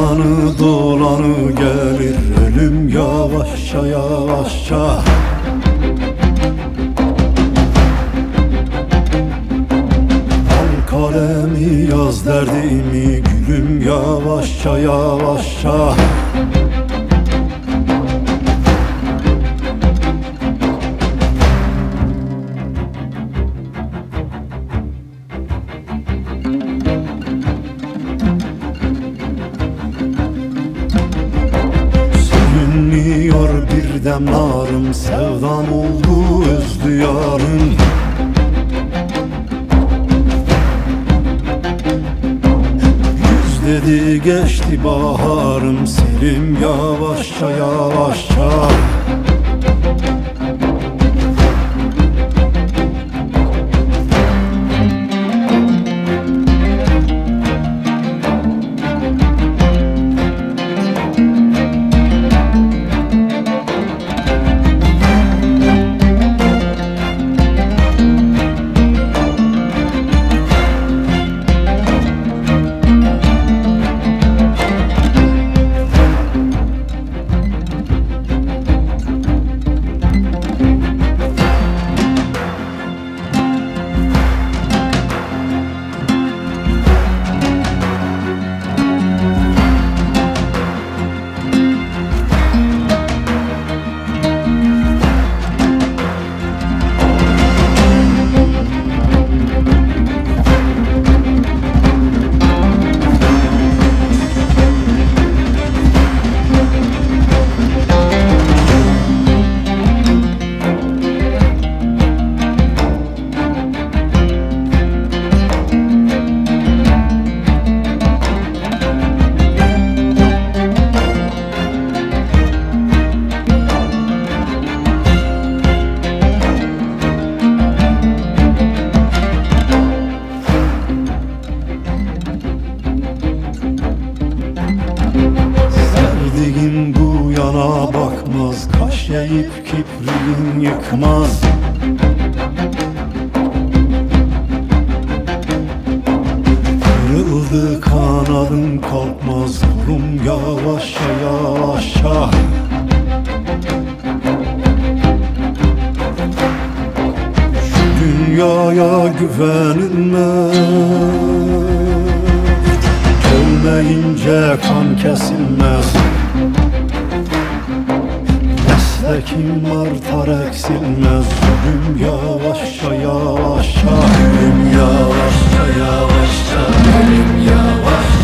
Dolanı dolanı gelir ölüm yavaşça yavaşça. Al kalemi yaz derdimi gülüm yavaşça yavaşça. Sürünüyor bir dem narım, sevdam oldu özlü yarım. Yüz dedi geçti baharım, selim yavaşça yavaşça. Sevdiğin bu yana bakmaz, kaş eğip kipriğin yıkmaz. Kırıldı kanadın kalkmaz, kulum yavaşça yavaşça. Şu dünyaya güvenilmez, ölmeyince kan kesilmez. Meslekim artar eksilmez, ölüm yavaşça yavaşça. Ölüm yavaşça yavaşça, ölüm yavaşça.